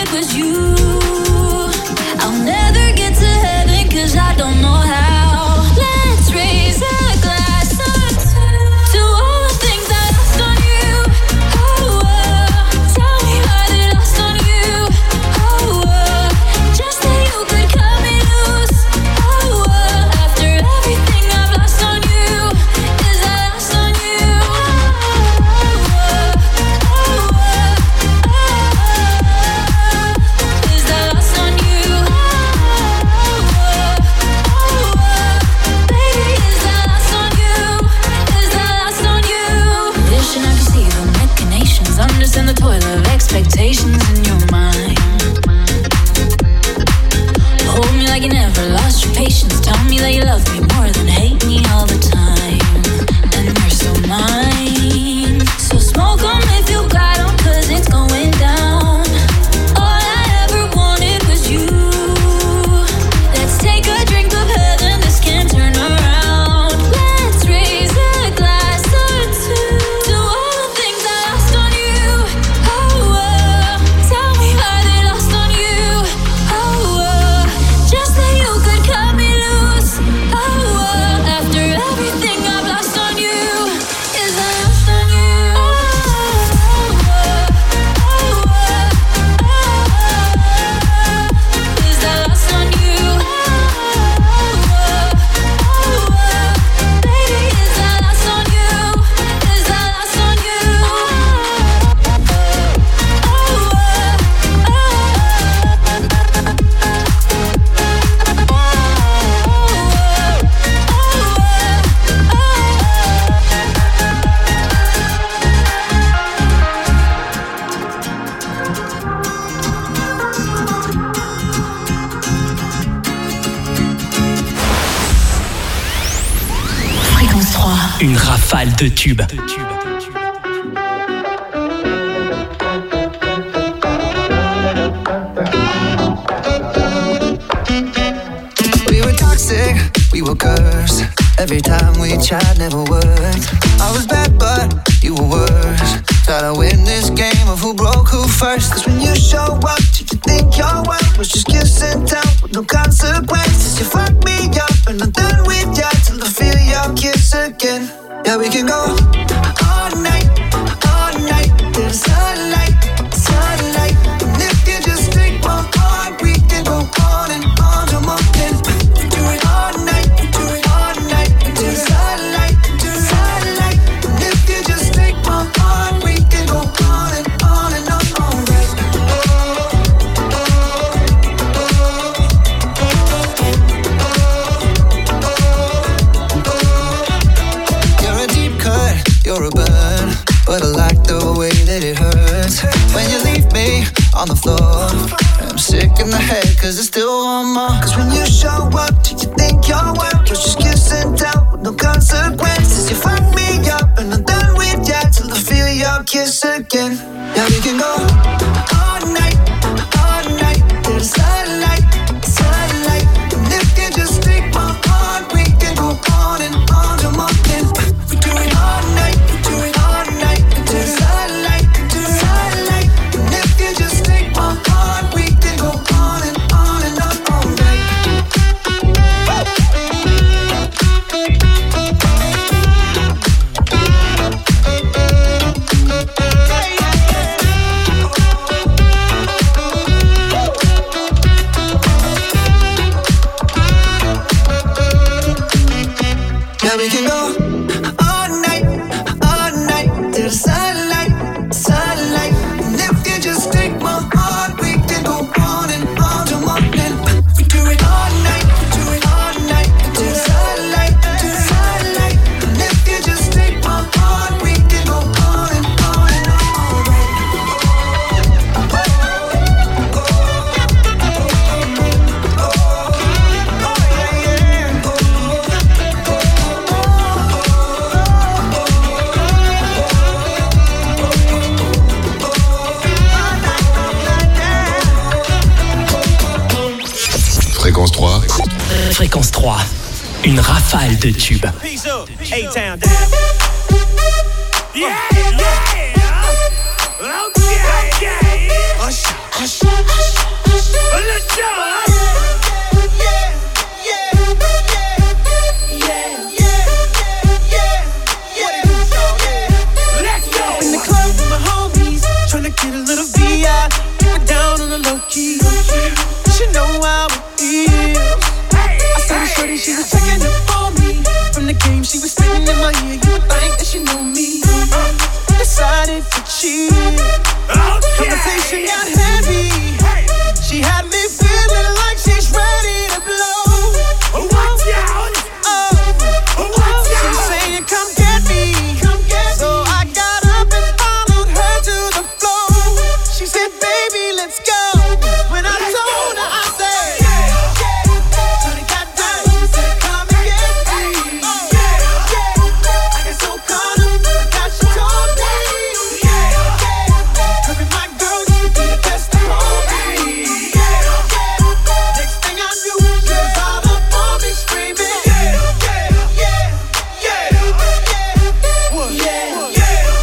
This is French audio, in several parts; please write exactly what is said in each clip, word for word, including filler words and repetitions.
it was you. I'll never get to heaven cause I don't know how. Let's raise a glass to all the things I lost on you. Oh, oh. Tell me how they lost on you. Oh, oh. Just that you could cut me loose. Oh, oh. After everything I've lost on you, is I lost on you. Oh, oh, oh, oh, oh. Is I lost on you. In the toilet of expectations in your mind. Hold me like you never lost your patience. Tell me that you love me more than hate me all the time. And you're so mine. So smoke on if you got 'em, cause it's going down. All I ever wanted was you. Let's take a drink of heaven, this can't turn around. Let's raise a glass or two to all the things I lost on you. Une rafale de tubes. We were toxic, we were cursed. Every time we tried, never worked. I was bad, but you were worse. Try to win this game of who broke who first. Cause when you show up, did you think your work was just kiss and tell with no consequences? You fuck me up and I'm done with ya till I feel your kiss again. Yeah, we can go all night, all night till the sunlight, sunlight. And if you just take my heart, we can go on and on till morning. We do it all night, we do it all night till the sunlight, till the sunlight. And if you just take my heart, we can go on and on and on, all right. You're a deep cut, you're a burn, but I like the way that it hurts when you leave me on the floor. I'm sick in the head cause I still want more. Cause when you show up, did you think your work was just kiss and tell with no consequences? You fuck me up and I'm done with ya till I feel your kiss again. Yeah, we can go all night, all night till the sunlight, sunlight. And if you just take my heart, we can go on and on till morning. We do it all night, we do it all night till the sunlight, till the sunlight. And if you just take my heart, we can go on and on and on all night. Yeah, we can go all night, all night till the sunlight, sunlight. And if you just take my heart, we can go on and on till morning. We do it all night, we do it all night till the sunlight, till the sunlight. And if you just take my heart, we can go on and on and on, all right. Fréquence trois. Fréquence trois. Une rafale de tubes. Peace up, A-Town down. Yeah, yeah. Okay, yeah. hush, hush, hush. Let's go. Get a little V I, keep it down on the low key. You should know how it feels. I saw the shorty, she was checking up on me. From the game, she was spitting in my ear. You would think that she knew me. Decided to cheat. Conversation got heavy. She had me feeling like she's ready to blow. Watch out! Oh, watch out! She's saying, come get me. Come get me. So I got up and followed her to the floor. She said, baby, let's go. When I told her, I said, yeah, yeah. So they got down and said, come and get me. Oh, yeah, yeah. I got so caught up, I got she told me. Yeah, yeah. Her and my girl used to be the best of all me. Yeah, yeah. Next thing I knew, she was all up on me screaming. Yeah, yeah, yeah, yeah, yeah, yeah, yeah,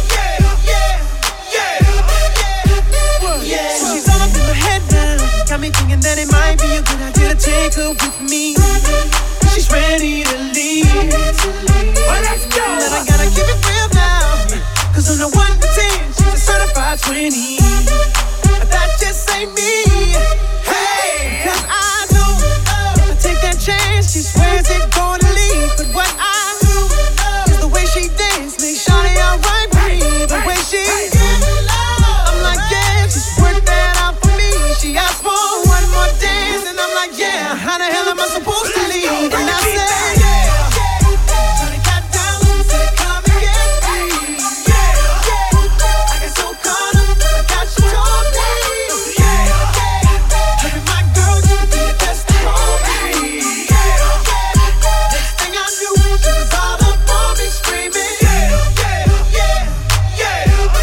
yeah, yeah, yeah. So she's all up in my head now. Got me thinking that it might be a good idea to take her with me. She's ready to leave. Well, let's go. But I gotta keep it real now. Cause on the one to ten, she's a certified twenty. But that just ain't me. Hey, cause I know uh, I take that chance, she swears it's gonna leave. But what I do uh, is the way she dance makes Shawty alright with me. The way she I'm like, yeah, she's worked that out for me. She asked for one more dance, and I'm like, yeah, how the hell am I supposed to leave? And I said, yeah, so they got down and said, come and get me. Yeah, yeah, I got so caught up, I got she told me. Yeah, yeah, her and my girl used to be the best of all me. Yeah, yeah, next thing I knew, she was all up on me screaming. Yeah, yeah, yeah, yeah,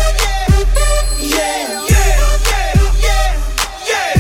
yeah, yeah, yeah, yeah,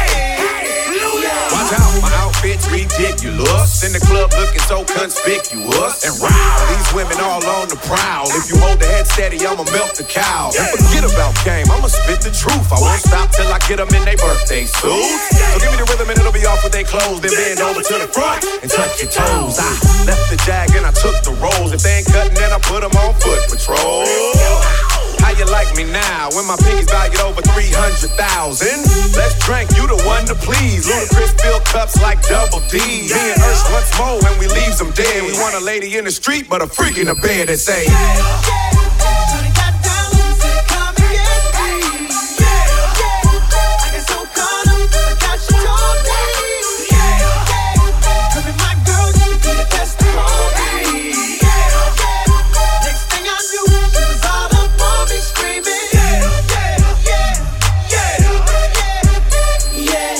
yeah. Watch out, my outfit's ridiculous. In the club looking so conspicuous. And wow, these women all on the prowl. If you hold the head steady, I'ma milk the cow. And forget about game, I'ma spit the truth. I won't stop till I get them in their birthday suits. So give me the rhythm and it'll be off with their clothes. Then bend over to the front and touch your toes. I left the jag and I took the rolls. If they ain't cutting, then I put them on foot patrol. How you like me now when my pinky's valued over three hundred thousand? Let's drink, you the one to please. Ludacris fill cups like double D. Me and Ursh once more when we leaves them dead. We want a lady in the street, but a freak in the bed that say, yeah, yeah. So they got down and said, come and get me. Yeah, yeah. I got so caught up, I got she told me. Yeah, yeah. Her and my girl used to be the best of all me. Yeah, yeah. Next thing I knew, she was all up on me screaming. Yeah, yeah, yeah, yeah, yeah, yeah,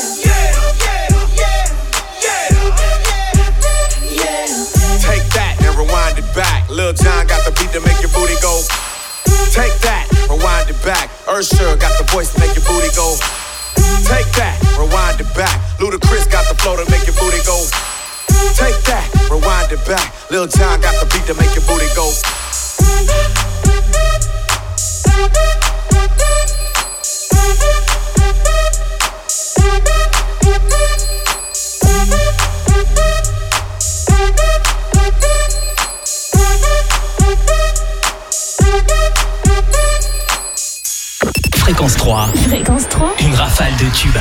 yeah, yeah, yeah. Take that and rewind it back. Lil Jon got the beat to make your booty go. Take that, rewind it back. Usher got the voice to make your booty go. Take that, rewind it back. Ludacris got the flow to make your booty go. Take that, rewind it back. Lil Jon got the beat to make your booty go. Fréquence trois. Fréquence trois. Une rafale de tubes.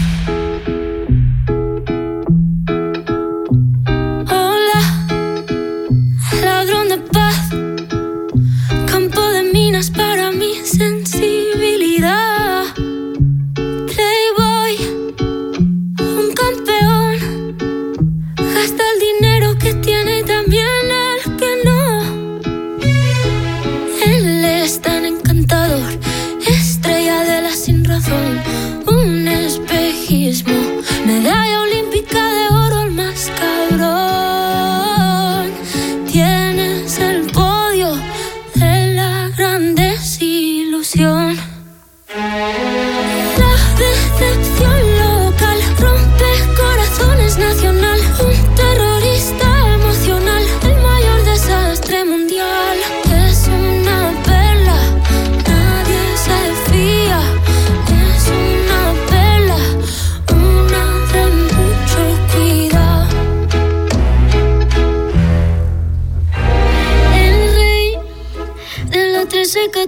Hola, ladrón de paz, campo de minas para mi sensibilidad. Playboy, un campeón, gasta el dinero que tiene y también el que no. Él es tan encantador, estrella de la sin razón, un espejo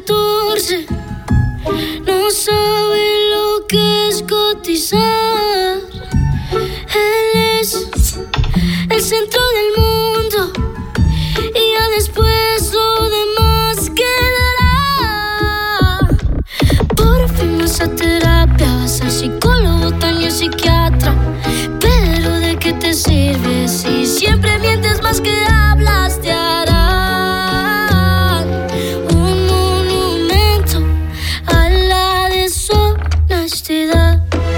catorce. No sabe lo que es cotizar. Él es el centro del mundo y ya después lo demás quedará. Por fin vas a terapia, vas al psicólogo, también psiquiatra. Pero ¿de qué te sirve si siempre mientes más que hablas? Te harán un monumento a la deshonestidad.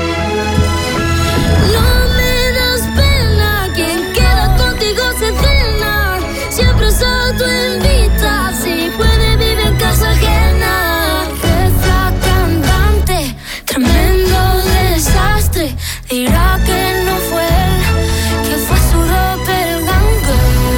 No me das pena, quien queda contigo se cena. Siempre se autoinvita, si puede vive en casa ajena. Jefa cantante, tremendo desastre. Dirá que no fue él, que fue su doppelganger.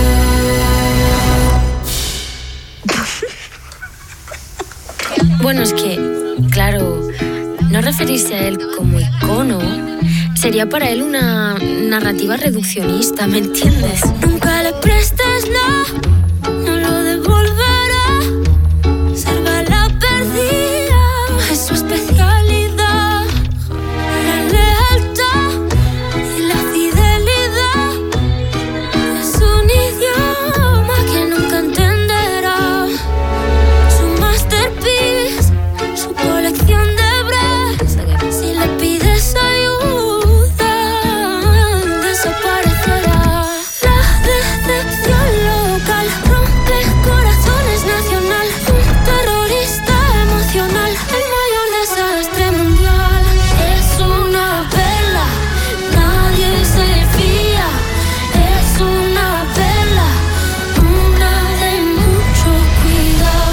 Bueno, es que, claro, no referirse a él como icono sería para él una narrativa reduccionista, ¿me entiendes? Nunca le prestes nada, no lo devolverá. Ser bala perdida es su especialidad. La lealtad y la fidelidad es un idioma que nunca entenderá. Su masterpiece, su colección de bras. Si le pides ayuda, desaparecerá. La decepción local rompe corazones nacional. Un terrorista emocional, el mayor desastre mundial. Es una perla, nadie se fía. Es una perla, una de mucho cuidado.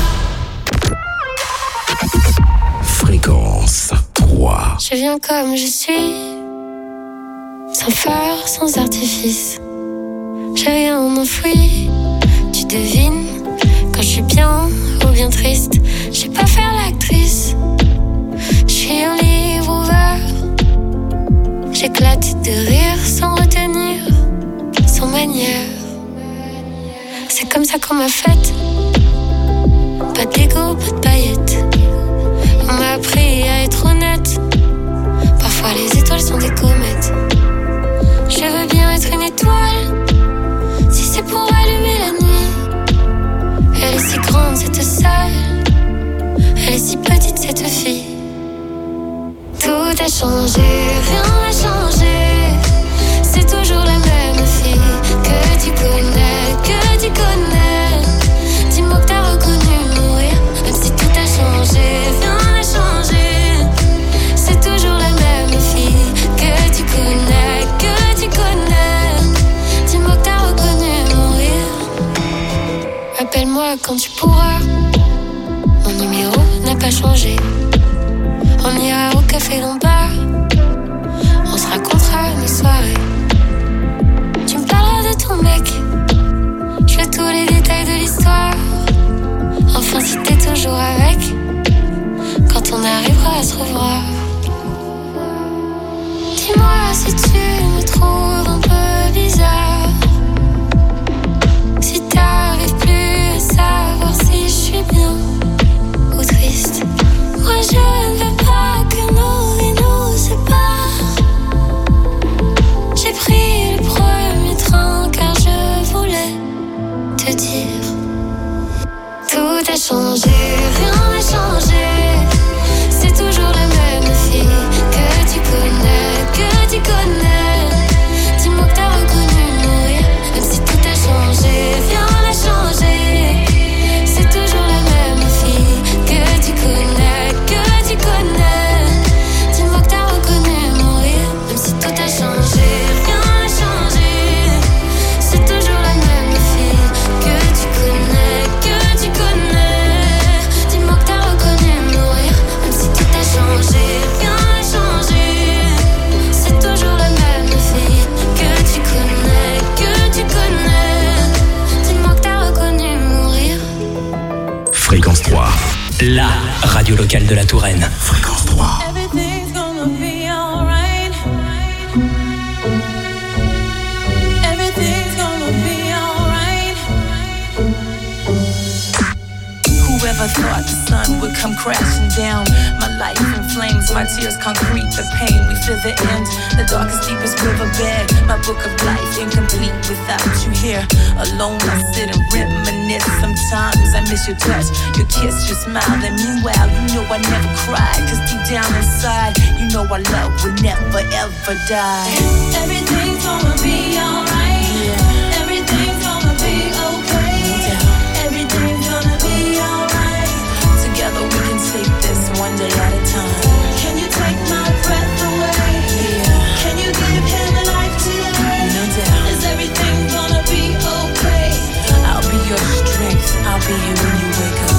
Fréquence trois. Je viens comme je suis, sans phare, sans artifice. J'ai rien enfoui, tu devines quand je suis bien ou bien triste. Je sais pas faire l'actrice, je suis un livre ouvert. J'éclate de rire sans retenir, sans manière. C'est comme ça qu'on m'a faite, pas d'ego, pas de paillettes. On m'a appris à être honnête. Parfois les étoiles sont des comètes. Je veux bien être une étoile, si c'est pour allumer la nuit. Elle est si grande cette salle, elle est si petite cette fille. Tout a changé, rien n'a changé. C'est toujours la même fille que tu connais, que tu connais. Dis-moi que t'as reconnu mourir, même si tout a changé, rien n'a changé. C'est toujours la même fille que tu connais, que tu connais. Dis-moi que t'as reconnu mourir. Appelle-moi quand tu pourras. Mon numéro n'a pas changé. On ira au café Lombard. On se racontera nos soirées. Tu me parleras de ton mec. Je veux tous les détails de l'histoire. Enfin si t'es toujours avec, quand on arrivera à se revoir. Dis-moi si tu me trouves un peu bizarre, si t'arrives plus à savoir si je suis bien ou triste. Moi je ne veux pas que nos vies nous séparent. J'ai pris le premier train car je voulais te dire. Tout a changé, rien n'a changé. C'est toujours la même fille que tu connais, que tu connais. Dis-moi que t'as reconnu mourir, même si tout a changé, rien n'a changé. C'est toujours la même fille que tu connais, que tu connais. Dis-moi que t'as reconnu mourir, même si tout a changé, rien n'a changé. C'est toujours la même fille que tu connais, que tu connais. Dis-moi que t'as reconnu mourir, même si tout a changé, rien n'a changé. C'est toujours la même fille que tu connais, que tu connais. Dis-moi que t'as reconnu mourir. Fréquence trois. La radio locale de la Touraine. Fréquence trois. Everything's gonna be alright. Everything's gonna be alright. Whoever thought the sun come crashing down. My life in flames, my tears concrete, the pain, we feel the end. The darkest, deepest riverbed, my book of life incomplete without you here. Alone I sit and reminisce. Sometimes I miss your touch, your kiss, your smile. And meanwhile, you know I never cry, cause deep down inside, you know our love will never ever die. Everything's gonna be alright. Yeah. Everything's gonna be okay. Yeah. Everything's gonna be alright. Together we can take this one day at a time. Can you take my breath away? Yeah. Can you give him a life today? No doubt. Is everything gonna be okay? I'll be your strength, I'll be here when you wake up.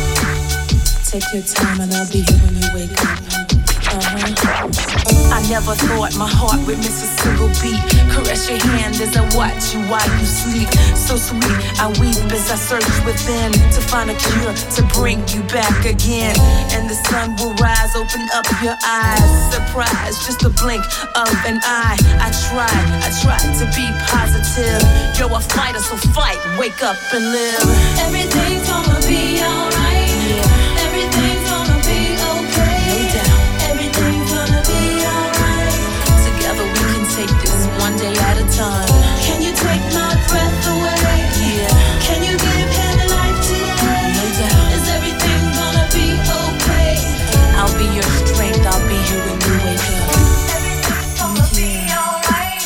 Take your time and I'll be here when you wake up. Uh-huh. I never thought my heart would miss a single beat. Caress your hand as I watch you while you sleep. So sweet, I weep as I search within to find a cure to bring you back again. And the sun will rise, open up your eyes. Surprise, just a blink of an eye. I tried, I tried to be positive. You're a fighter, so fight, wake up and live. Everything's gonna be alright. Yeah. Everything's gonna be okay. No doubt. Everything's gonna be alright. Together we can take this one day at a time. Can you take my breath away? Yeah. Can you give him a life today? No doubt. Is everything gonna be okay? I'll be your strength, I'll be here when you wake up. Everything's gonna be alright.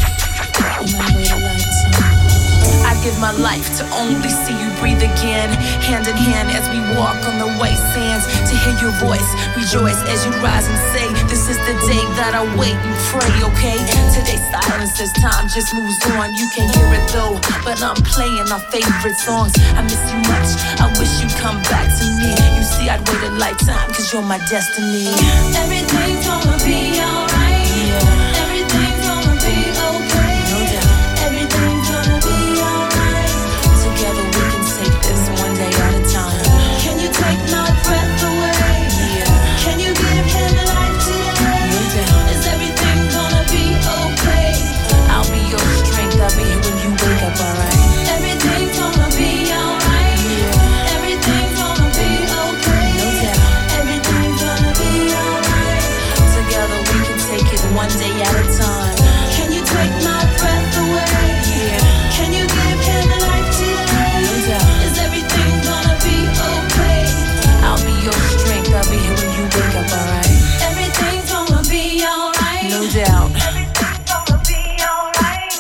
In my way of lifetime, I give my life to only see you breathe again. Hand in hand as we walk on the white sands. To hear your voice, rejoice as you rise and say, this is the day that I wait and pray, okay? Today's silence as time just moves on. You can hear it though, but I'm playing our favorite songs. I miss you much, I wish you'd come back to me. You see, I'd wait a lifetime, cause you're my destiny. Everything's gonna be alright. Yeah. Everything's gonna be okay. No doubt. Everything's gonna be alright. Together we can take this one day at a time. Can you take my breath away? Yeah. Can you give him a life today? No doubt. Is everything gonna be okay? I'll be your strength, I'll be here when you wake up, alright? Everything's gonna be alright. Yeah. Everything's gonna be okay. No doubt. Everything's gonna be alright. Together we can take it one day at a time. Can you take my breath away? Yeah. Can you give him a life today? No doubt. Is everything gonna be okay? I'll be your strength, I'll be here when you wake up, alright? Everything's gonna be alright. No doubt. Everything's gonna be alright.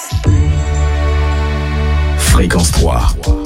Fréquence trois.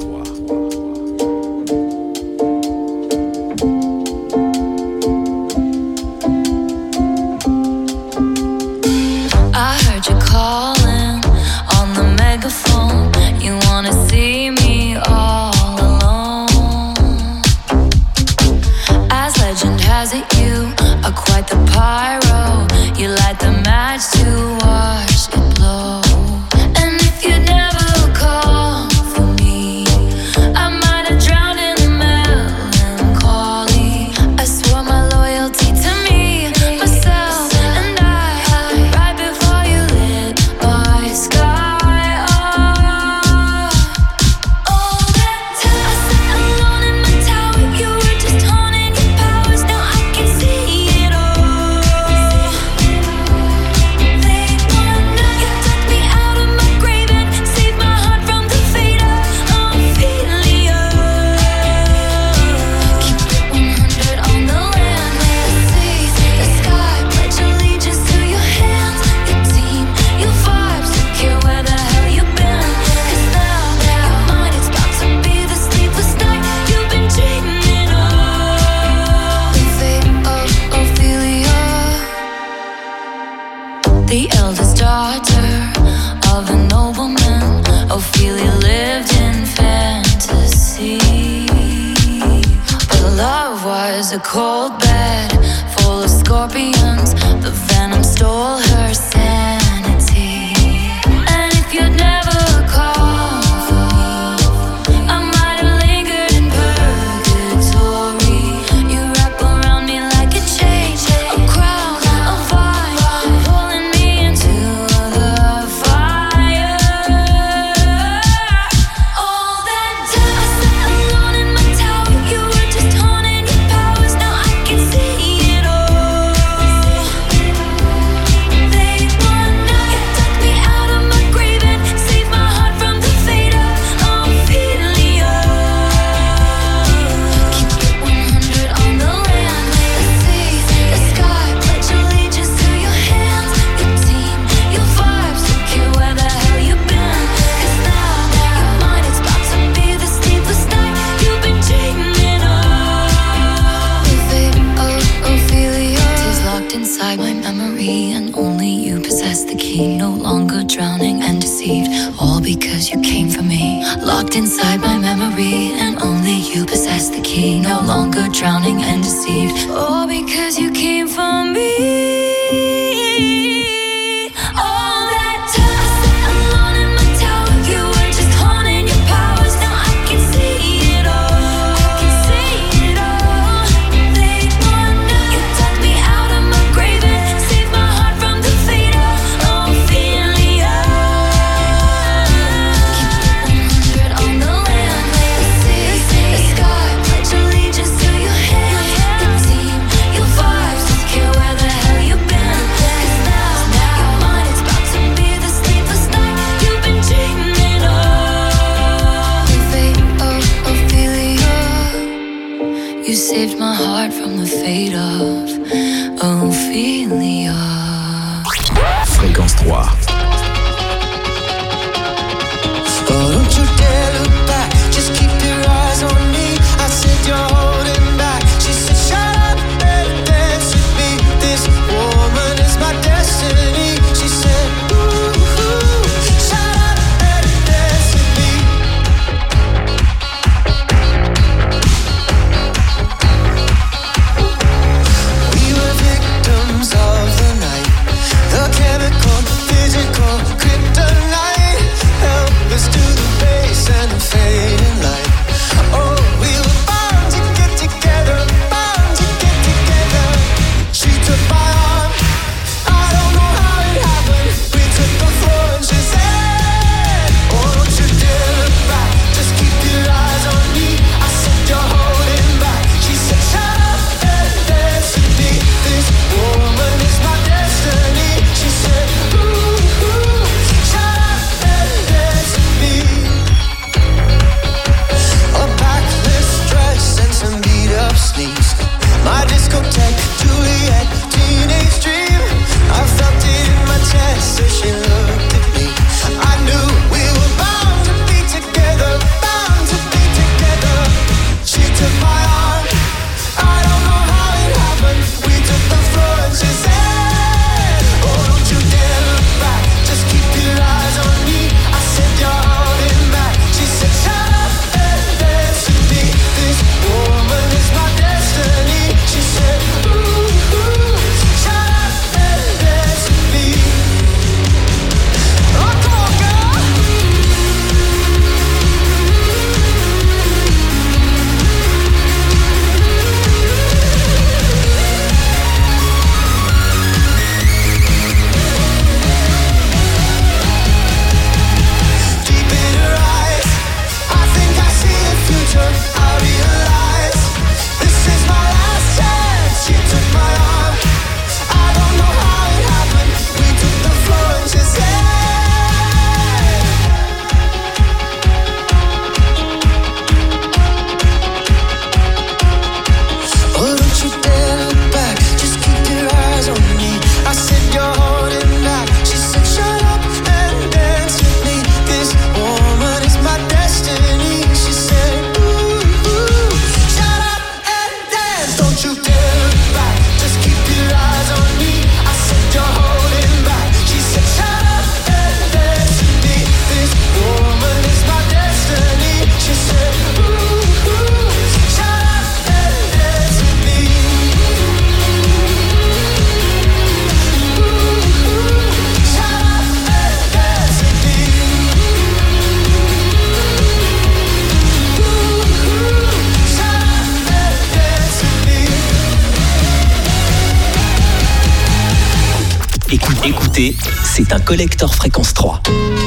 I heard you calling on the megaphone. You wanna see me all alone. As legend has it, you are quite the pyro. You light the match to watch it blow. And if you never call for me, I might have drowned in the melancholy. I swore my loyalty to me, myself, and I. Right before you lit my sky up. All that time I sat alone in my tower, you were just honing your powers. Now I can see it all. Late one night, you took me out of my grave and saved my heart from the fate of Ophelia. Keep it one hundred on the land, the sea, the sky. Pledge allegiance to your hands, your team, your vibes. Don't care where the hell you've been, 'cause now your mind is about to be the sleepless night you've been dreaming of. The fate of Ophelia, the eldest daughter of a nobleman. Ophelia lived in fantasy, but love was a cold bed full of scorpions. The venom stole her sanity. And if you'd never call for me, I might have lingered in purgatory. You wrap around me like a chain, a crown, a vine, pulling me into the fire. All that time I sat alone in my tower, you were just honing your power. and only you possess the key. No longer drowning and deceived, all because you came for me. Locked inside my memory, and only you possess the key. No longer drowning and deceived, all because you came for me. Saved my heart from the fate of Ophelia. Fréquence trois. Oh, don't you dare look back, just keep your eyes on me. I said you're holding back. She said shut up and dance with me. This woman is my destiny. She said ooh, ooh, shut up and dance with me. We were victims of the night, the chemical, physical, kryptonite. Help us to the base and the fading light. Oh, we were bound to get together, bound to get together. She took my arm, I don't know how it happened. We took the floor and she said, oh, don't you dare look back, just keep your eyes on me. I said you're holding back. She said shut up and dance with me. This woman is my destiny. She said ooh, ooh, shut up and dance with me. A backless dress and some beat up sneaks. My discotheque, Juliet, teenage dream. I felt it in my chest as she looked at me. I knew we were bound to be together, bound to be together. She took my arm, I don't know how it happened. We took the floor and she said, oh, don't you dare look back, just keep your eyes on me. I said you're holding back. She said shut up and dance with me. This woman is my destiny. She said ooh, ooh, shut up and dance with me. Oh, come on, girl. Deep in her eyes, I think I see the future. I realize this is my last chance. She took my arm, I don't know how it happened. We took the floor and she said, oh, don't you dare look back, just keep your eyes on me. I said you're holding back. She said shut up and dance with me. This woman is my destiny. She said ooh, ooh, shut up and dance. Don't you dare look back, just keep your eyes on me. I said you're holding back. She said shut up and dance with me. This woman is my destiny. She said ooh, ooh, shut up and dance with me. Ooh, ooh, shut up and dance with me. Ooh, ooh, shut up and dance with me. Écoute, écoutez, c'est un collector Fréquence trois.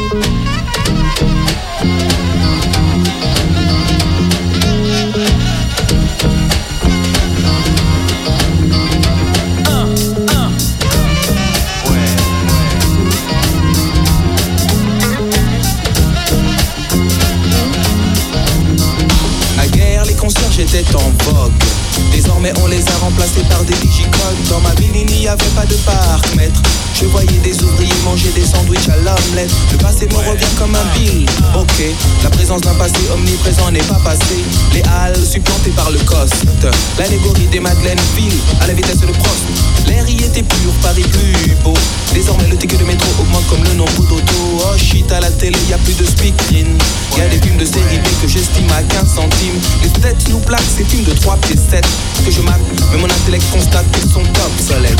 Naguère, les concierges étaient en vogue. Désormais, on les a remplacés par des digicodes. Dans ma ville, il n'y avait pas de parc-mètre. Je voyais des ouvriers manger des des sandwichs à l'omelette. Le passé me revient comme un bill. Ok, la présence d'un passé omniprésent n'est pas passé. Les halles supplantées par le coste. L'allégorie des Madeleine-Ville à la vitesse de Prost. L'air y était pur, Paris plus beau. Désormais le ticket de métro augmente comme le nombre d'autos. Oh shit, à la télé y a plus de speaking. Y a des films de série B que j'estime à quinze centimes. Les têtes nous plaquent ces films de trois pieds sept que je marque, mais mon intellect constate qu'ils sont obsolètes.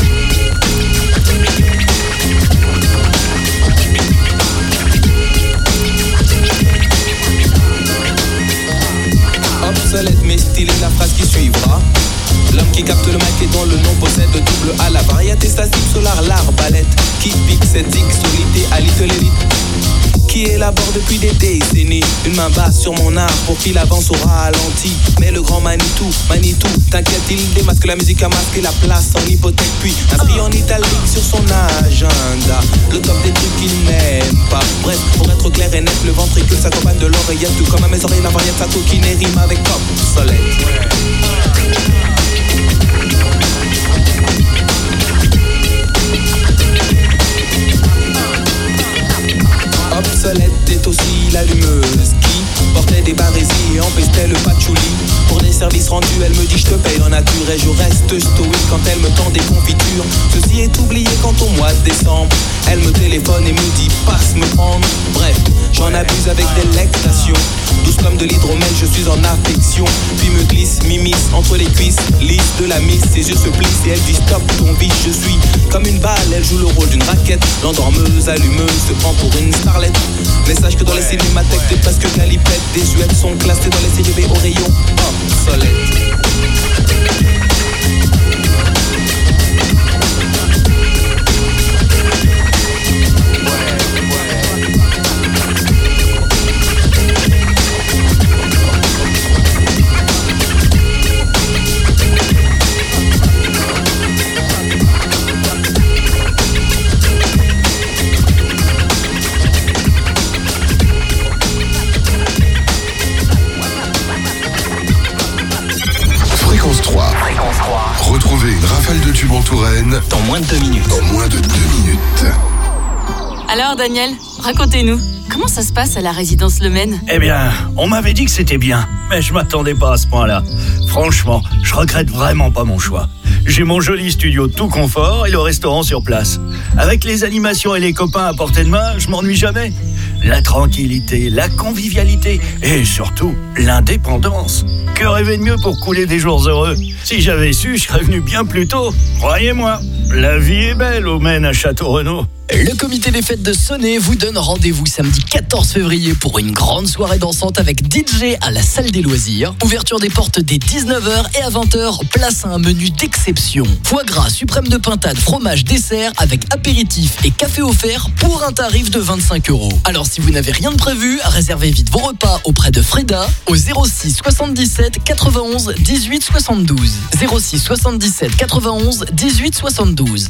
Obsolète mais stylé la phrase qui suivra. L'homme qui capte le mic et dont le nom possède double A. La variété statique solar, l'arbalète qui pique cette solité à little elite qui élabore depuis des décennies une main basse sur mon art pour qu'il avance au ralenti. Mais le grand Manitou, Manitou, t'inquiète, il démasque la musique à masquer la place en hypothèque, puis inscrit en italique sur son agenda le top des trucs qu'il n'aime pas. Bref, pour être clair et net, le ventricule s'accompagne de l'oreillette, tout comme à mes oreilles la variété sa coquine et rime avec obsolète. Obsolète est aussi l'allumeuse qui portait des barésies et empestait le patchouli. Pour des services rendus, elle me dit je te paye en nature et je reste stoïque quand elle me tend des confitures. Ceci est oublié quand au mois de décembre, elle me téléphone et me dit passe me prendre. Bref, j'en abuse avec délectation. Douce comme de l'hydromel, je suis en affection. Puis me glisse, m'immisce entre les cuisses, lisse de la miss, ses yeux se plissent et elle dit stop ton vice. Je suis comme une balle, elle joue le rôle d'une raquette. L'endormeuse, allumeuse, se prend pour une starlette. Mais sache que dans les cinémathèques, t'es presque galipette. Des U L sont classés dans les séries B au rayon obsolète. Retrouvez une rafale de tubes en Touraine dans moins de deux minutes. Dans moins de deux minutes. Alors Daniel, racontez-nous, comment ça se passe à la résidence Le Maine ? Eh bien, on m'avait dit que c'était bien, mais je m'attendais pas à ce point-là. Franchement, je regrette vraiment pas mon choix. J'ai mon joli studio tout confort et le restaurant sur place. Avec les animations et les copains à portée de main, je m'ennuie jamais. La tranquillité, la convivialité et surtout l'indépendance. Que rêver de mieux pour couler des jours heureux ? Si j'avais su, je serais venu bien plus tôt. Croyez-moi, la vie est belle au Maine à Château-Renaud. Le comité des fêtes de Sonnet vous donne rendez-vous samedi quatorze février pour une grande soirée dansante avec D J à la salle des loisirs. Ouverture des portes dès dix-neuf heures et à vingt heures, place à un menu d'exception. Foie gras, suprême de pintade, fromage, dessert avec apéritif et café offert pour un tarif de vingt-cinq euros. Alors si vous n'avez rien de prévu, réservez vite vos repas auprès de Freda au zéro six soixante-dix-sept quatre-vingt-onze dix-huit soixante-douze. zéro six soixante-dix-sept quatre-vingt-onze dix-huit soixante-douze.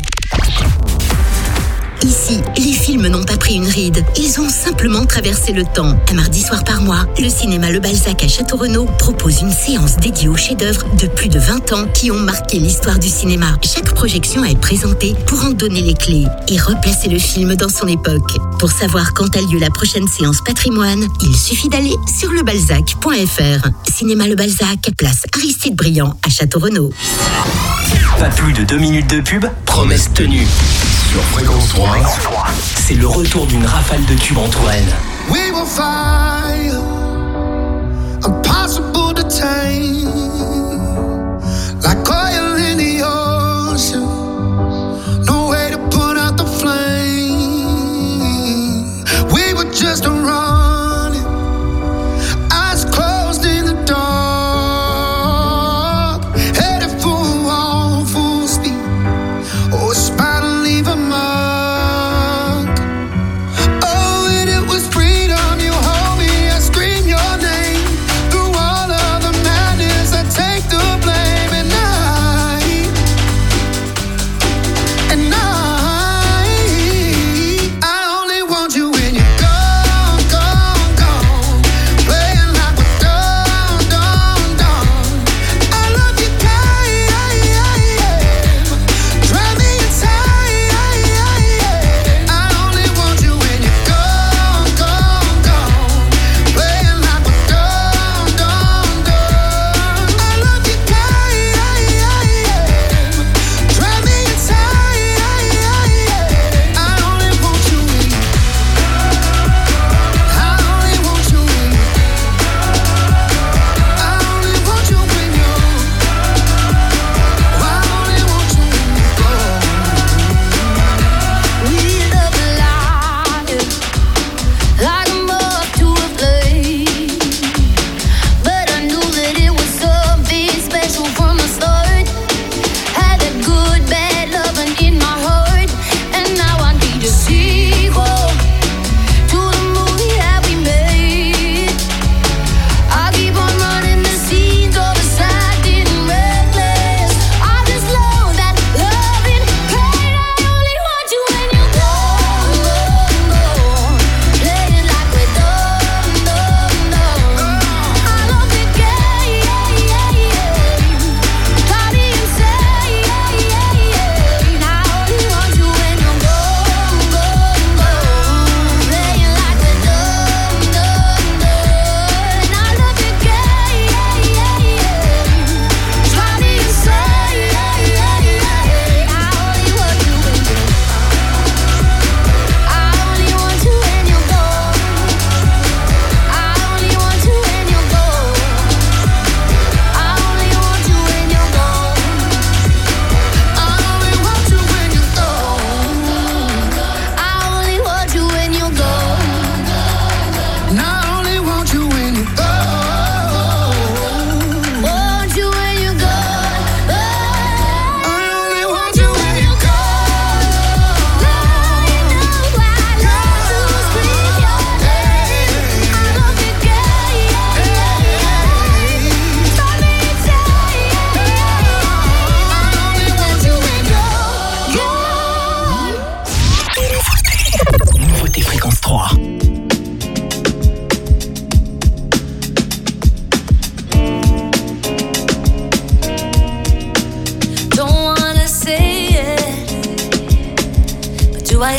Ici, les films n'ont pas pris une ride. Ils ont simplement traversé le temps. Un mardi soir par mois, le cinéma Le Balzac à Château-Renaud propose une séance dédiée aux chefs-d'œuvre de plus de vingt ans qui ont marqué l'histoire du cinéma. Chaque projection est présentée pour en donner les clés et replacer le film dans son époque. Pour savoir quand a lieu la prochaine séance patrimoine, il suffit d'aller sur lebalzac point f r. Cinéma Le Balzac, place Aristide Briand à Château-Renaud. Pas plus de deux minutes de pub, promesse tenue. Sur Fréquence trois, c'est le retour d'une rafale de tubes en Touraine. We will fire, impossible to tame, like oil in the ocean, no way to put out the flame. We were just running, eyes closed in the dark, headed for a wall full speed. Oh, it's about to leave a mark. Oh, and it was freedom. You hold me, I scream.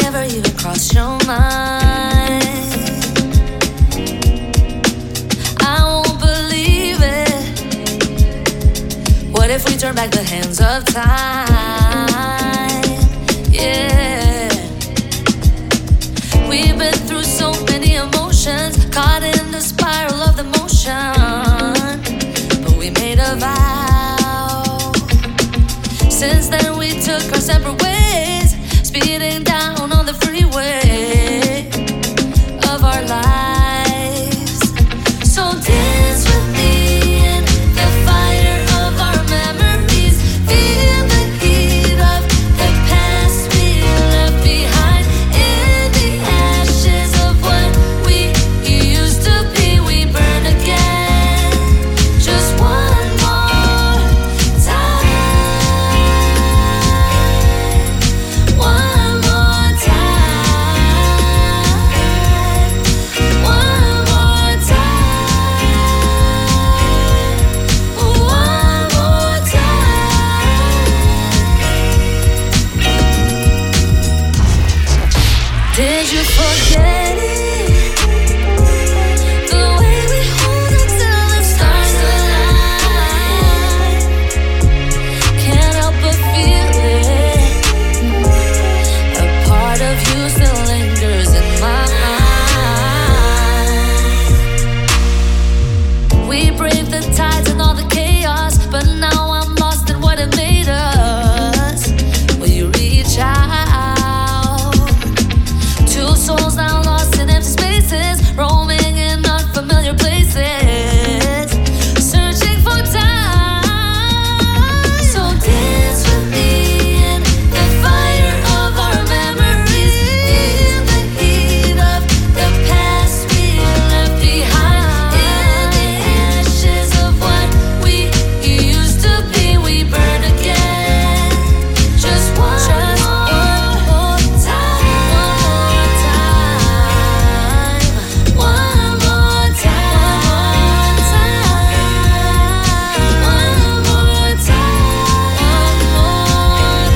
never even crossed your mind. I won't believe it. What if we turn back the hands of time? Yeah. We've been through so many emotions, caught in the spiral of the motion. But we made a vow. Since then we took our separate ways, speeding down on the freeway of our lives. So dance with me in the fire of our memories. Feel the heat of the past we left behind. In the ashes of what we used to be, we burn again. Just one more time. One more time. One more time. One more time. Did you forget it? The way we hold until the stars align. Can't help but feel it. A part of you still lingers in my mind. We braved the tides and all the chaos, but now I'm lost in what it made us. Will you reach out? Two souls now lost in empty spaces, roaming in unfamiliar places, searching for time. So dance with me in the fire of our memories. Feel the heat of the past we left behind. In the ashes of what we used to be, we burn again. Just one more time. One more time. One more time. One more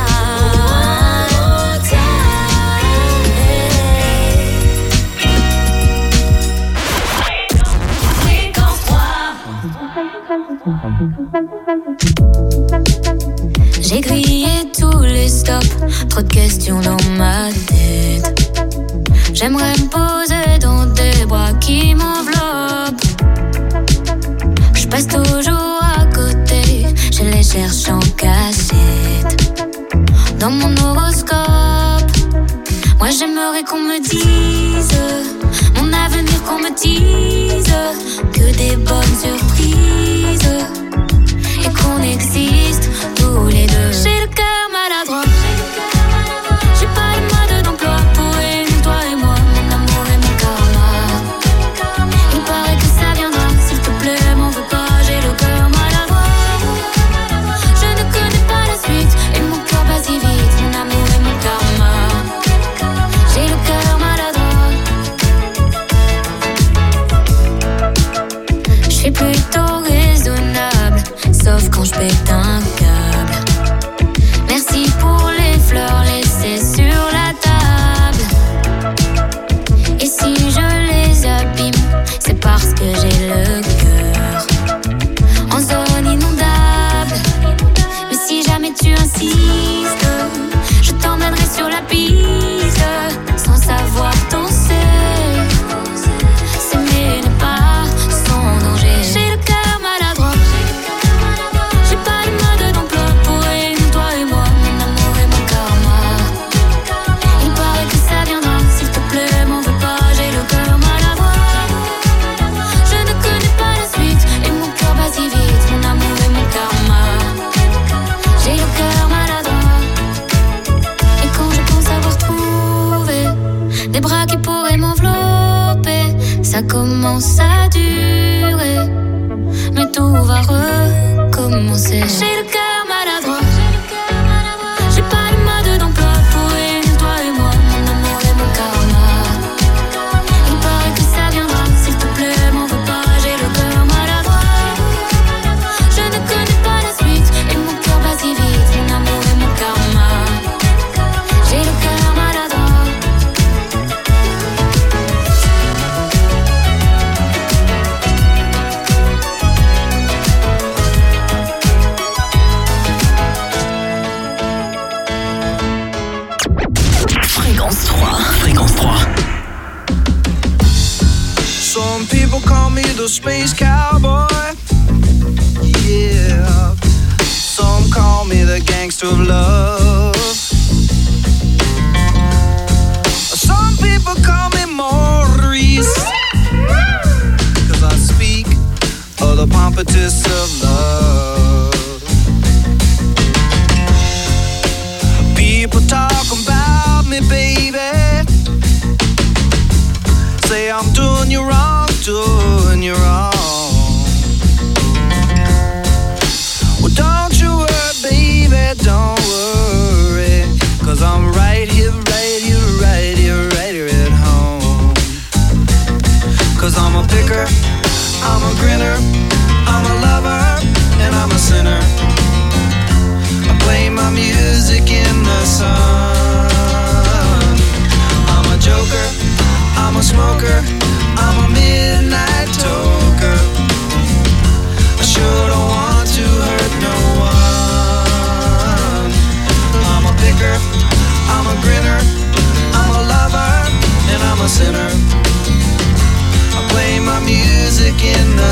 J'ai grillé tous les stops, trop de questions dans ma tête. J'aimerais me poser dans des bras qui m'enveloppent. Je passe toujours à côté, je les cherche en cachette. Dans mon horoscope, moi j'aimerais qu'on me dise mon avenir, qu'on me dise que des bonnes surprises et qu'on existe tous les deux. J'ai le cœur maladroit, j'ai pas de mode d'emploi pour réunir toi et moi, mon amour et mon karma. Il paraît que ça viendra, s'il te plaît, m'en veux pas, j'ai le cœur maladroit. Je ne connais pas la suite et mon cœur bat si vite, mon amour et mon karma. J'ai le cœur maladroit. Je suis plutôt raisonnable, sauf quand je pète un câble. Merci pour les fleurs laissées sur la table. Et si je les abîme, c'est parce que j'ai le cœur en zone inondable. Mais si jamais tu insistes, je t'emmènerai sur la piste sans savoir danser. S'aimer n'est pas sans danger. J'ai le cœur maladroit, j'ai pas de mode d'emploi pour réunir toi et moi, mon amour et mon karma. Il paraît que ça viendra, s'il te plaît, m'en veux pas, j'ai le cœur maladroit. Je ne connais pas la suite et mon cœur bat si vite, mon amour et mon karma. J'ai le cœur maladroit. Et quand je pense avoir trouvé des bras qui pourraient m'envelopper, ça commence à durer, mais tout va recommencer. J'ai le cœur maladroit, j'ai pas de mode d'emploi pour réunir toi et moi, mon amour et mon karma. Il paraît que ça viendra, s'il te plaît, m'en veux pas, j'ai le cœur maladroit. Je ne connais pas la suite et mon cœur bat si vite, mon amour et mon karma. J'ai le cœur maladroit. Fréquence trois. Fréquence trois. Some people call me the space cowboy. Yeah. Some call me the gangster of love. Some people call me Maurice, 'cause I speak of the pompatus of love. People talk about me, baby. Say I'm doing you wrong, doing you wrong. Well, don't you worry, baby, don't worry, 'cause I'm right here, right here, right here, right here at home. 'Cause I'm a picker, I'm a grinner, I'm a lover, and I'm a sinner. I play my music in the sun. I'm a joker, I'm a smoker, I'm a midnight toker. I sure don't want to hurt no one. I'm a picker, I'm a grinner, I'm a lover, and I'm a sinner. I play my music in the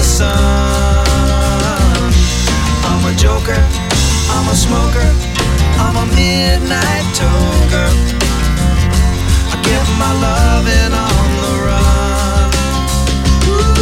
sun. I'm a joker, I'm a smoker, I'm a midnight toker. I get my loving on the run. Ooh.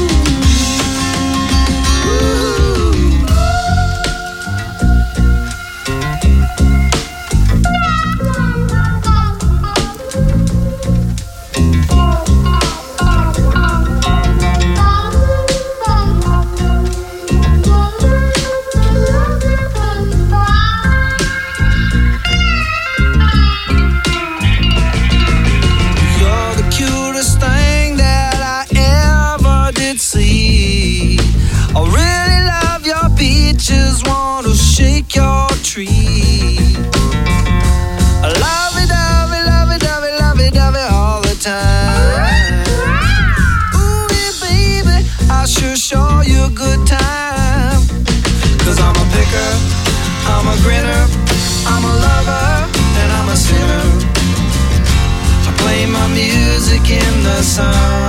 I'm a grinner, I'm a lover, and I'm a sinner. I play my music in the sun.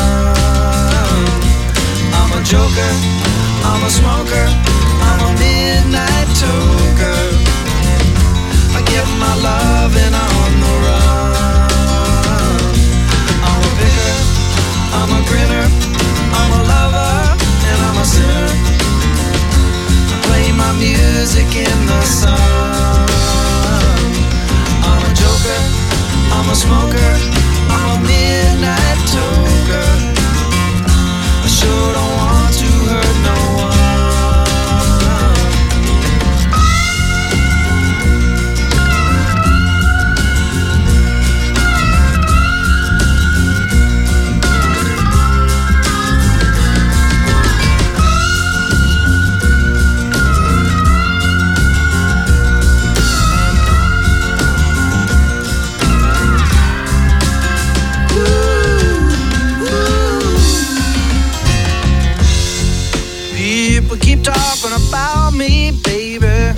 I'm a joker, I'm a smoker, I'm a midnight toker. I get my loving on the run. I'm a picker, I'm a grinner, I'm a lover, and I'm a sinner. Play my music in the sun. I'm a joker, I'm a smoker, I'm a midnight toker. I sure don't want to hurt no one. Keep talking about me, baby.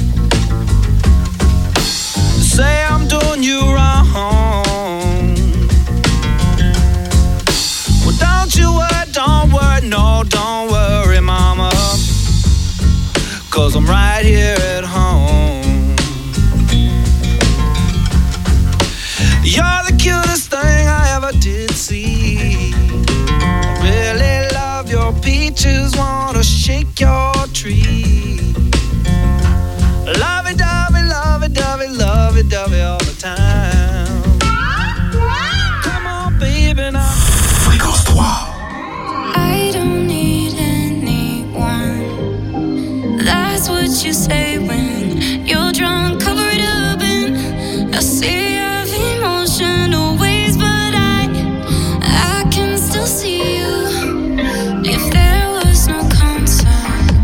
Say I'm doing you wrong. Well, don't you worry, don't worry, no, don't worry, mama. 'Cause I'm right here at home. You're the cutest thing I ever did see. I really love your peaches, wanna shake your tree. Lovey-dovey, lovey-dovey, lovey-dovey all the time. Come on, baby, now. Fréquence trois. I don't need anyone. That's what you say when you're drunk, cover it up in a sea of emotional waves, but I, I can still see you. If there was no concern,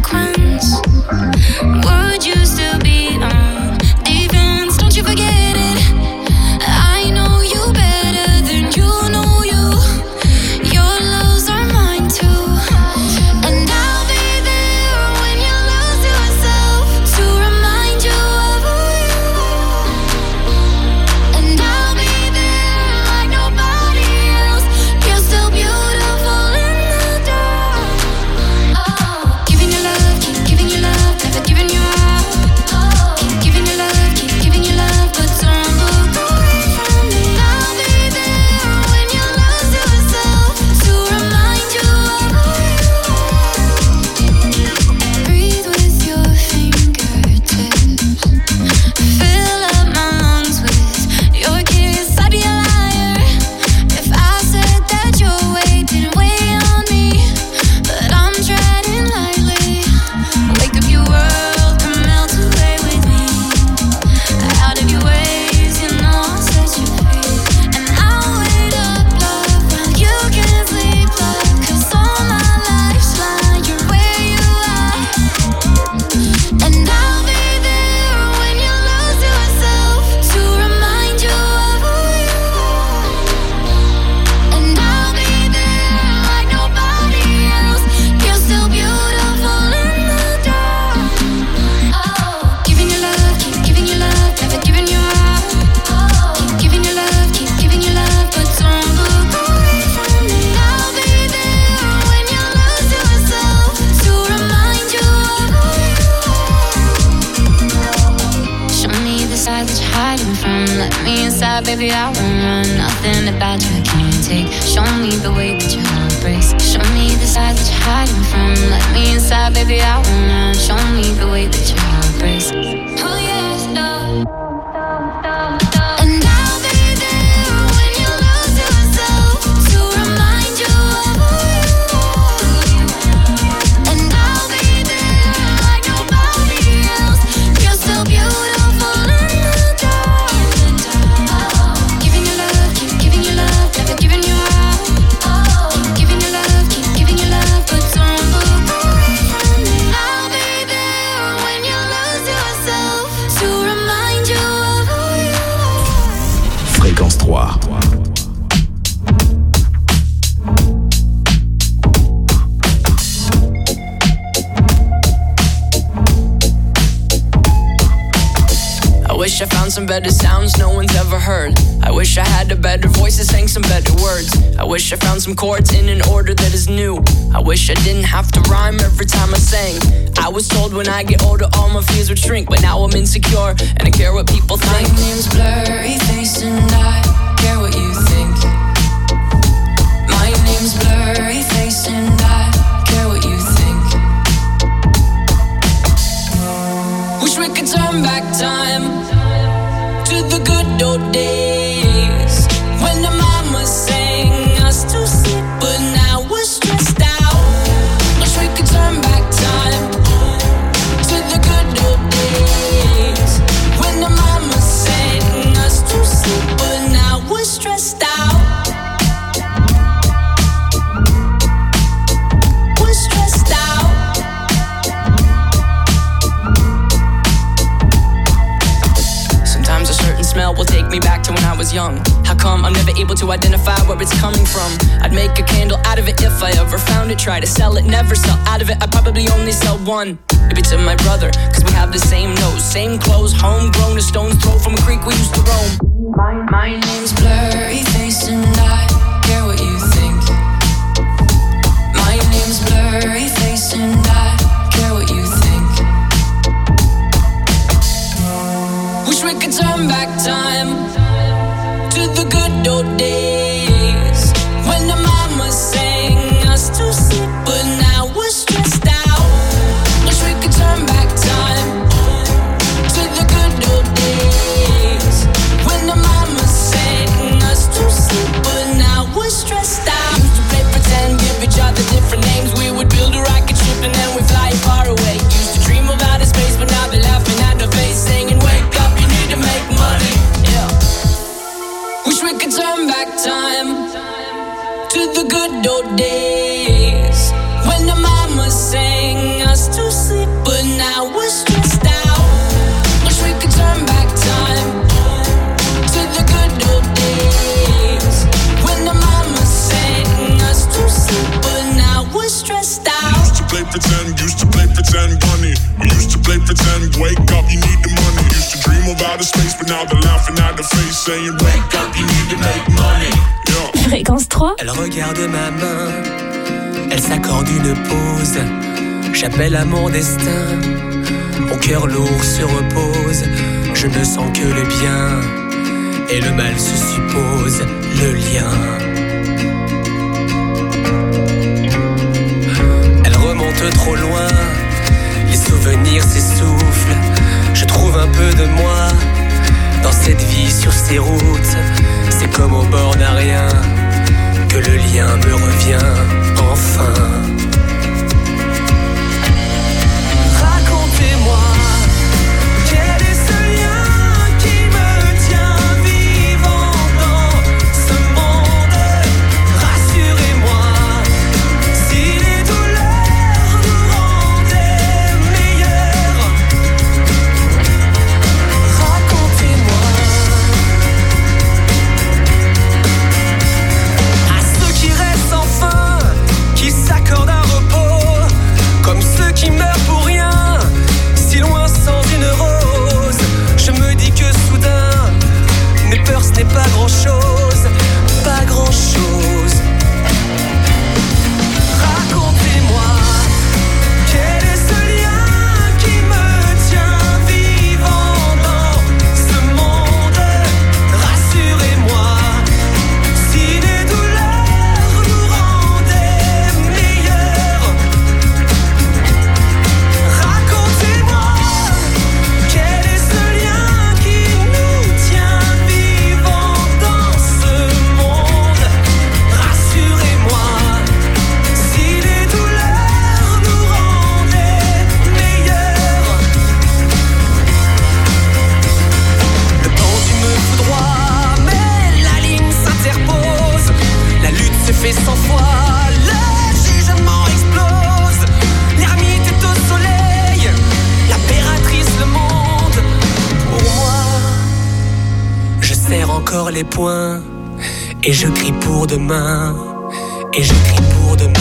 inside, baby, I won't run. Nothing about you I can't take. Show me the way that your heart breaks. Show me the side that you're hiding from. Let me inside, baby, I won't run. Show me the way that your heart breaks. Oh yeah, stop. And I'll be there when you lose yourself to remind you of who you are. And I'll be there like nobody else. You're so beautiful in the dark. Giving you love, keep giving you love, never giving you up. Keep giving you love, keep giving you love, but don't look away from me. I'll be there when you lose yourself to remind you of who you are. Fréquence trois. I wish I found some better sounds no one's ever heard. I wish I had a better voice that sang some better words. I wish I found some chords in an order that is new. I wish I didn't have to rhyme every time I sang. I was told when I get older all my fears would shrink, but now I'm insecure and I care what people think. My name's Blurry Face and I care what you think. My name's Blurry Face and I care what you think. Wish we could turn back time to the good old days when the mama sang us to sleep, but now we're stressed out. Wish we could turn back time to the good old days when the mama sang us to sleep, but now we're stressed out. We're stressed out. Sometimes a certain smell will take me back to when I was young. How come I'm never able to identify where it's coming from? I'd make a candle out of it if I ever found it. Try to sell it, never sell out of it. I'd probably only sell one. Maybe to my brother, cause we have the same nose, same clothes, homegrown, a stone's throw from a creek we used to roam. My, my name's Blurry Face and I care what you think. My name's Blurry Face and I care what you think. Wish we could turn back time to the good old days when the mama sang us to sleep, but now we're stressed out. Wish we could turn back time to the good old days when the mama sang us to sleep, but now we're stressed out. Used to play pretend, give each other different names. We would build a rocket ship and then we fly far away. Used to dream of outer space, but now they're laughing at the face, singing, wake up, you need to make money. Yeah. Wish we could turn back time to the good old days when the mama sang us to sleep, but now we're stressed out. Wish we could turn back time to the good old days when the mama sang us to sleep, but now we're stressed out. Used to play pretend, used to play pretend, bunny. We used to play pretend, wake up, you need the money. Used to dream of outer space, but now they're laughing at the face, saying, wake up, you need to make money. Yeah. Fréquence trois. Elle regarde ma main, elle s'accorde une pause. J'appelle à mon destin, mon cœur lourd se repose. Je ne sens que le bien, et le mal se suppose, le lien. Elle remonte trop loin, les souvenirs s'essoufflent. Je trouve un peu de moi dans cette vie sur ces routes. C'est comme au bord d'un rien que le lien me revient enfin. Racontez-moi, quel est ce lien qui me tient vivant dans ce monde? Rassurez-moi, si les douleurs nous rendaient meilleurs. Racontez-moi. À ceux qui restent enfin, qui s'accordent un repos, comme ceux qui meurent pour rien, si loin sans une rose. Je me dis que soudain, mes peurs ce n'est pas grand-chose, pas grand-chose. Racontez-moi, quel est ce lien qui me tient vivant dans ce monde? Rassurez-moi. fait cent fois. Le jugement explose, l'ermite est au soleil, l'impératrice le monde. Pour moi, je serre encore les poings et je crie pour demain, et je crie pour demain.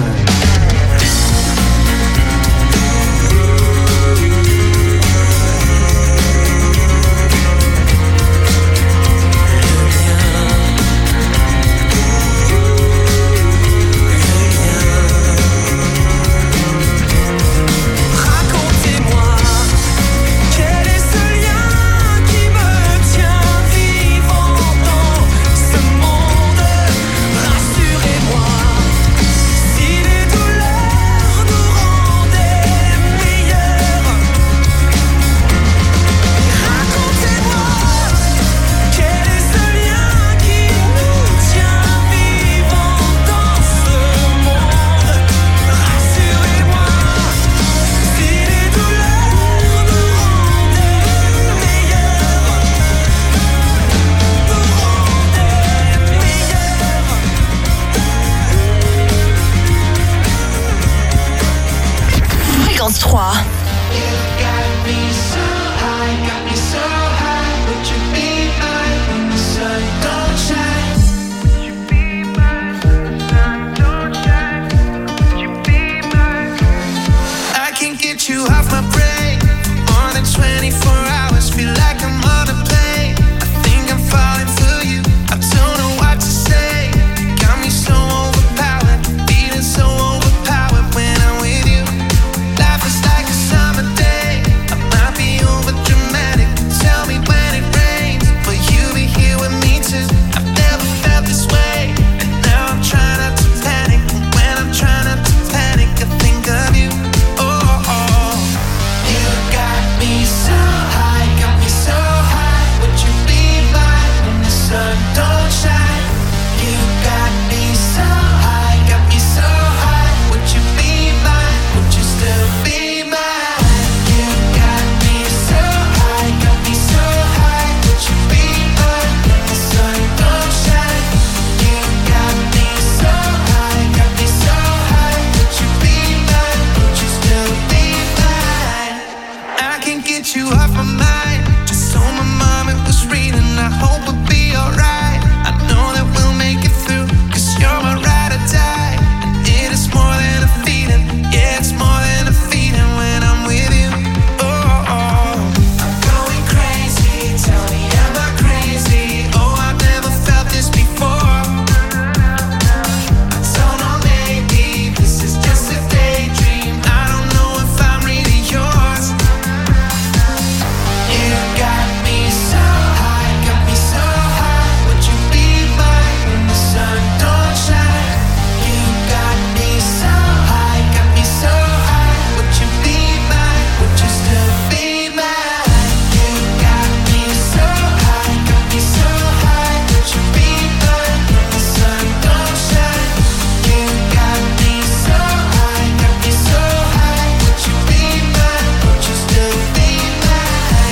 trois. I can't get you off my brain more than twenty-four hours. Feel like I'm on a plane. I think I'm falling for you. I don't know what to say. Got me so overpowered, feeling so overpowered when I'm with you. Life is like a summer day. I might be over dramatic. Tell me when it rains, will you be here with me too? I've never felt this way, and now I'm trying not to panic. And when I'm trying not to panic, I think of you. You off my mind. Just told my mom it was reading. I hope it'll be alright. I know that we'll make it through, cause you're my ride or die. And it is more than a feeling. Yeah, it's more than a feeling when I'm with you. Oh, oh, oh. I'm going crazy. Tell me, am I crazy? Oh, I've never felt this before. I don't know, maybe this is just a daydream. I don't know if I'm really yours. You got me so high, got me so high. Would you be mine when the sun don't shine? You got me so high, got me so high. Would you be mine? Would you still be mine? You got me so high, got me so high. Would you be mine when the sun don't shine? You got me so high, got me so high. Would you be mine? Would you still be mine?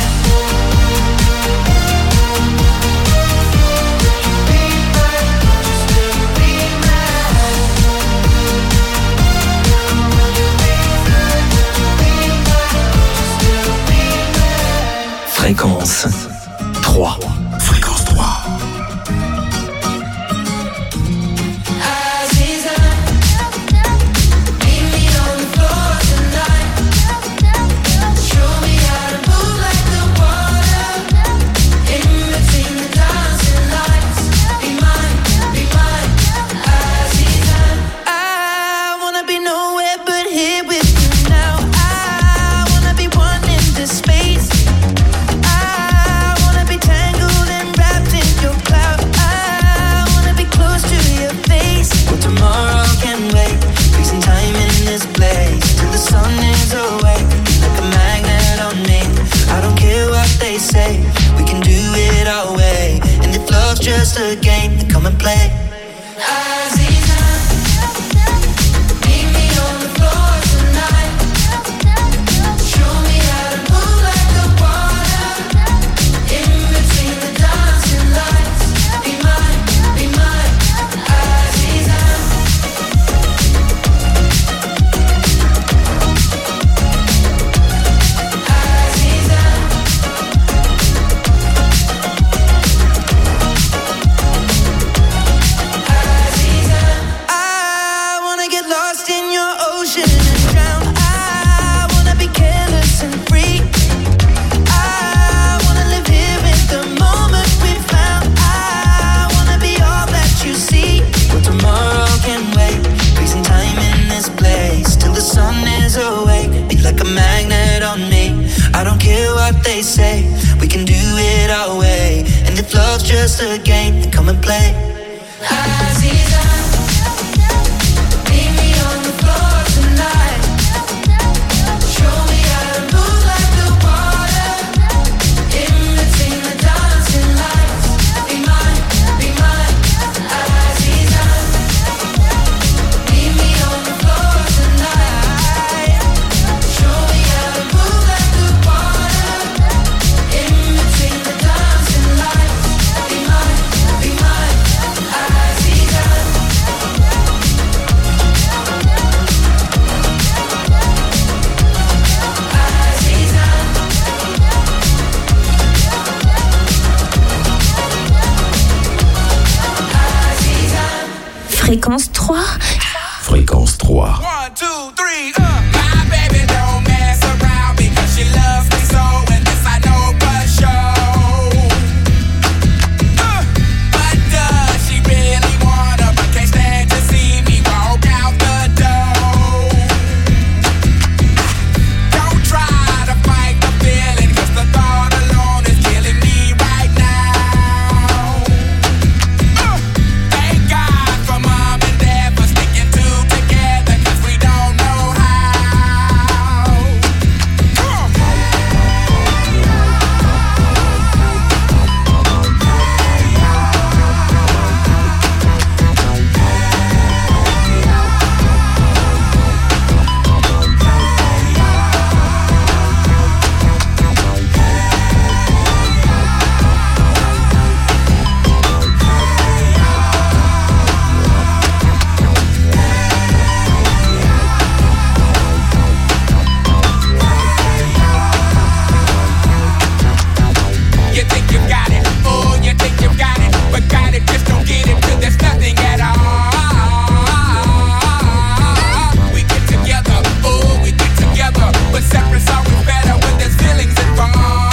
Fréquence trois. Fréquence trois. I wanna be nowhere but here with you now. I wanna be one in this space. I wanna be tangled and wrapped in your cloud. I wanna be close to your face. Well, tomorrow can wait. Freezing time in this place till the sun is away. Like a magnet on me. I don't care what they say. We can do it our way. And if love's just a game, then come and play. just a game, then come and play. Aziza, meet me on the floor tonight. Show me how to move like the water. In between the dancing lights. Be mine, be mine, Aziza. Meet me on the floor tonight. Show me how to move like the water. In between the dancing lights. Be mine, be mine, Aziza. Fréquence trois. Fréquence trois. One, two, three, uh. My baby don't mess around because she loves me so, and this I know for sure. Uh, but does she really wanna? But can't stand to see me walk out the door. Don't try to fight the feeling, 'cause the thought alone is killing me right now. Uh, thank God for mom and dad for sticking two together, 'cause we don't know how. Come on. You think you got it, oh, you think you got it, but got it, just don't get it till there's nothing at all. We get together, oh, we get together, but separate's always better when there's feelings involved.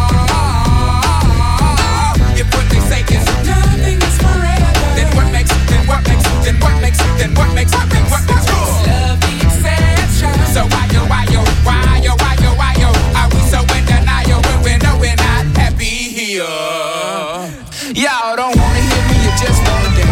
If what they say is nothing is forever, then what makes, then what makes, then what makes, then what makes, then what makes love the exception? So why yo, why yo, why yo, why yo, why yo, are we so in denial when we know we're not happy here? Y'all don't wanna hear me, you just wanna dance.